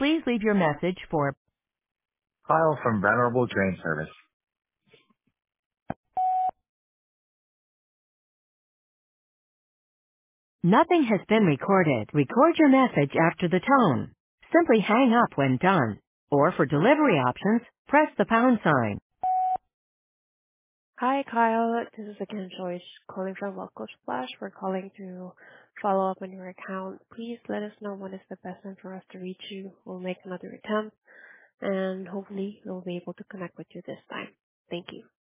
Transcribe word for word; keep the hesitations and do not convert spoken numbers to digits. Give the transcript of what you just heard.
Please leave your message for Kyle from Venerable Drain Service. nothing has been recorded. Record your message after the tone. Simply hang up when done. Or for delivery options, press the pound sign. Hi, Kyle. This is again Joyce calling from Local Splash. We're calling to follow up on your account. Please let us know when is the best time for us to reach you. We'll make another attempt, and hopefully we'll be able to connect with you this time. Thank you.